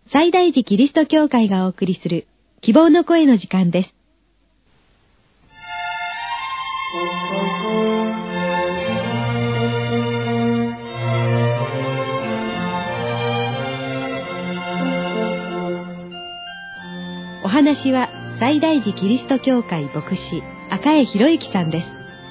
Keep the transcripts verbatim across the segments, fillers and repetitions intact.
西大寺キリスト教会がお送りする希望の声の時間です。お話は西大寺キリスト教会牧師赤江博之さんです。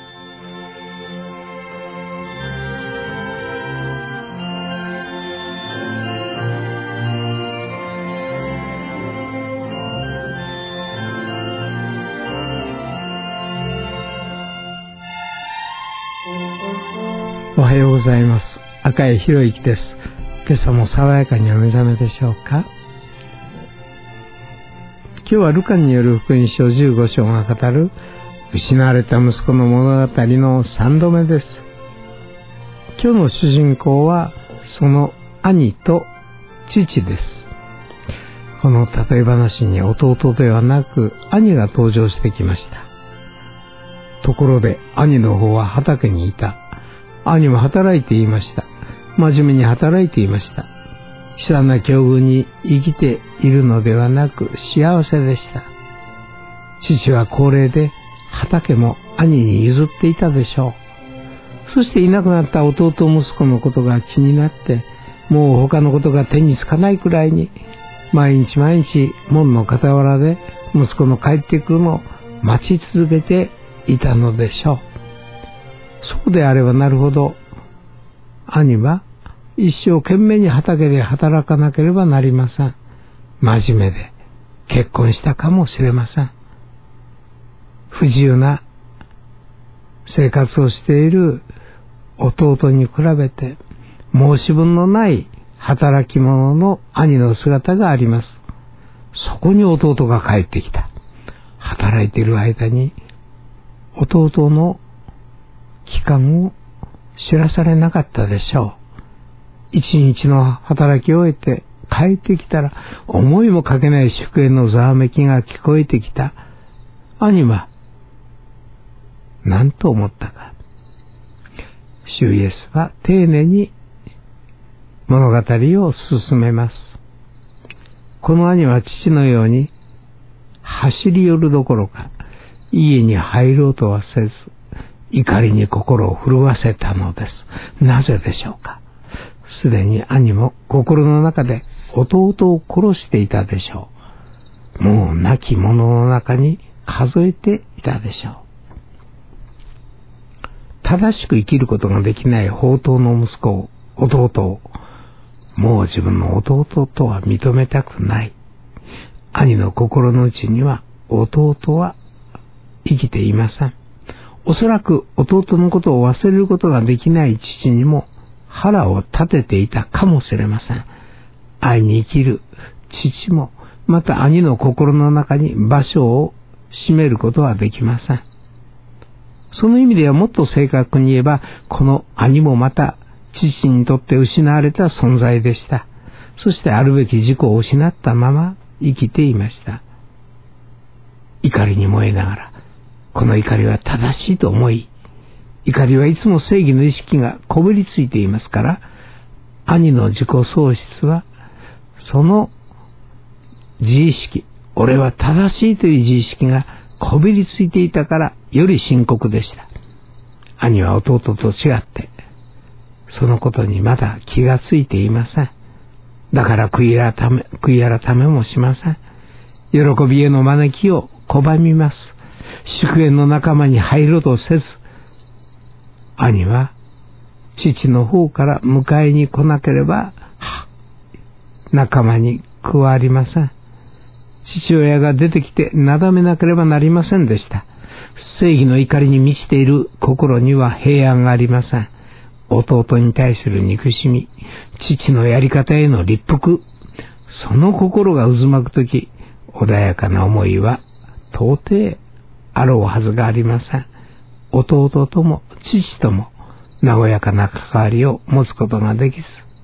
おはようございます。赤江博之です。今朝も爽やかにお目覚めでしょうか。今日はルカによる福音書じゅうご章が語る失われた息子の物語のさんどめです。今日の主人公はその兄と父です。この例え話に弟ではなく兄が登場してきました。ところで兄の方は畑にいた。兄も働いていました。真面目に働いていました。悲惨な境遇に生きているのではなく幸せでした。父は高齢で畑も兄に譲っていたでしょう。そしていなくなった弟息子のことが気になって、もう他のことが手につかないくらいに、毎日毎日門の傍らで息子の帰ってくるのを待ち続けていたのでしょう。そうであればなるほど、兄は一生懸命に畑で働かなければなりません。真面目で結婚したかもしれません。不自由な生活をしている弟に比べて申し分のない働き者の兄の姿があります。そこに弟が帰ってきた。働いている間に弟の帰還を知らされなかったでしょう。一日の働きを終えて帰ってきたら、思いもかけない祝宴のざわめきが聞こえてきた。兄は何と思ったか。主イエスは丁寧に物語を進めます。この兄は父のように走り寄るどころか家に入ろうとはせず、怒りに心を震わせたのです。なぜでしょうか。すでに兄も心の中で弟を殺していたでしょう。もう亡き者の中に数えていたでしょう。正しく生きることができない放蕩の息子を、弟を、もう自分の弟とは認めたくない。兄の心の内には弟は生きていません。おそらく弟のことを忘れることができない父にも腹を立てていたかもしれません。愛に生きる父もまた兄の心の中に場所を占めることはできません。その意味ではもっと正確に言えば、この兄もまた父にとって失われた存在でした。そしてあるべき自己を失ったまま生きていました。怒りに燃えながら、この怒りは正しいと思い、怒りはいつも正義の意識がこびりついていますから、兄の自己喪失はその自意識、俺は正しいという自意識がこびりついていたからより深刻でした。兄は弟と違ってそのことにまだ気がついていません。だから悔い改め、悔い改めもしません。喜びへの招きを拒みます。祝宴の仲間に入ろうとせず、兄は父の方から迎えに来なければ仲間に加わりません。父親が出てきてなだめなければなりませんでした。正義の怒りに満ちている心には平安がありません。弟に対する憎しみ、父のやり方への立腹、その心が渦巻くとき、穏やかな思いは到底あろうはずがありません。弟とも父とも和やかな関わりを持つことができず、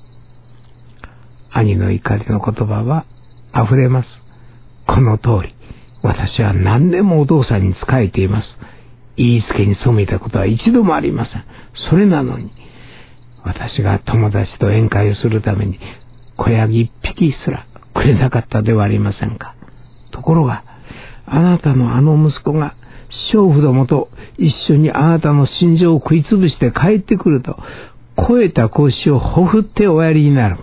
兄の怒りの言葉は溢れます。この通り、私は何年もお父さんに仕えています。言いつけに背いたことは一度もありません。それなのに、私が友達と宴会をするために小ヤギ一匹すらくれなかったではありませんか。ところが、あなたのあの息子が娼婦どもと一緒にあなたの心情を食いつぶして帰ってくると、肥えた腰をほふっておやりになる。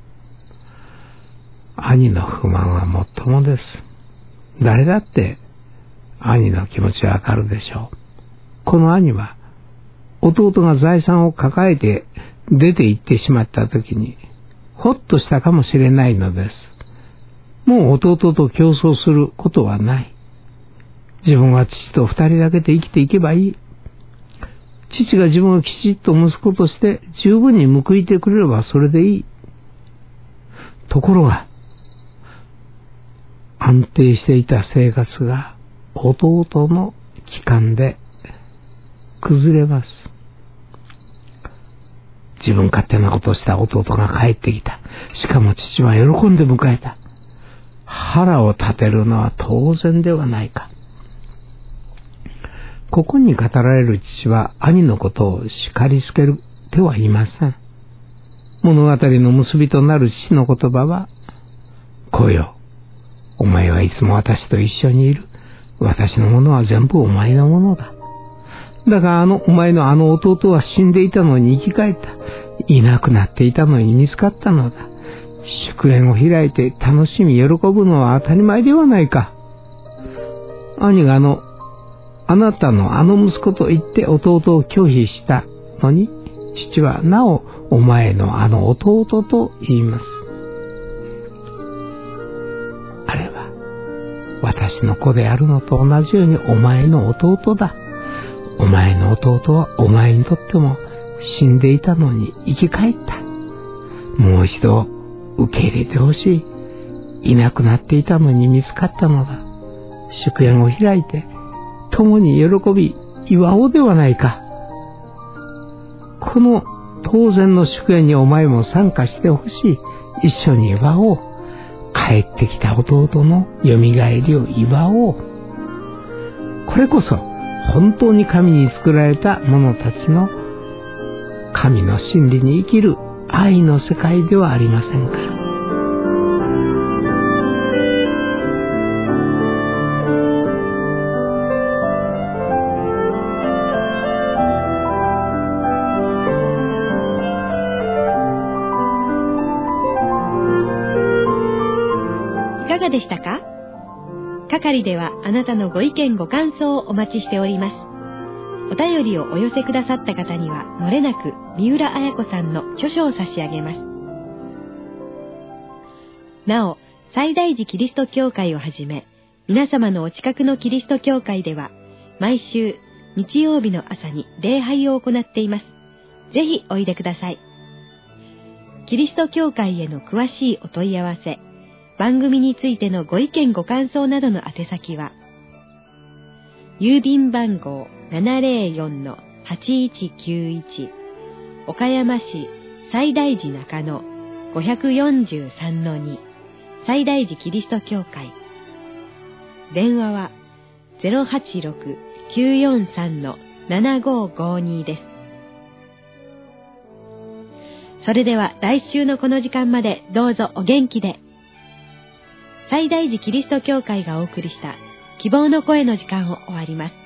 兄の不満はもっともです。誰だって兄の気持ちはわかるでしょう。この兄は弟が財産を抱えて出て行ってしまった時にほっとしたかもしれないのです。もう弟と競争することはない。自分は父と二人だけで生きていけばいい。父が自分をきちっと息子として十分に報いてくれればそれでいい。ところが、安定していた生活が弟の帰還で崩れます。自分勝手なことをした弟が帰ってきた。しかも父は喜んで迎えた。腹を立てるのは当然ではないか。ここに語られる父は兄のことを叱りつけてはいません。物語の結びとなる父の言葉は、子よ、お前はいつも私と一緒にいる。私のものは全部お前のものだ。だがあのお前のあの弟は死んでいたのに生き返った。いなくなっていたのに見つかったのだ。祝宴を開いて楽しみ喜ぶのは当たり前ではないか。兄があのあなたのあの息子と言って弟を拒否したのに、父はなおお前のあの弟と言います。あれは私の子であるのと同じようにお前の弟だ。お前の弟はお前にとっても死んでいたのに生き返った。もう一度受け入れてほしい。いなくなっていたのに見つかったのだ。祝宴を開いて共に喜び祝おうではないか。この当然の祝宴にお前も参加してほしい。一緒に祝おう。帰ってきた弟のよみがえりを祝おう。これこそ本当に神に作られた者たちの神の真理に生きる愛の世界ではありませんか。 いかがでしたか？係ではあなたのご意見ご感想をお待ちしております。お便りをお寄せくださった方にはもれなく三浦綾子さんの著書を差し上げます。なお、西大寺キリスト教会をはじめ皆様のお近くのキリスト教会では毎週日曜日の朝に礼拝を行っています。ぜひおいでください。キリスト教会への詳しいお問い合わせ、番組についてのご意見ご感想などの宛先は、郵便番号 ななぜろよんのはちいちきゅういち 岡山市西大寺中野 ごよんさんのに 西大寺キリスト教会。電話は ゼロはちろく きゅうよんさん ななごごに です。それでは来週のこの時間までどうぞお元気で。西大寺キリスト教会がお送りした希望の声の時間を終わります。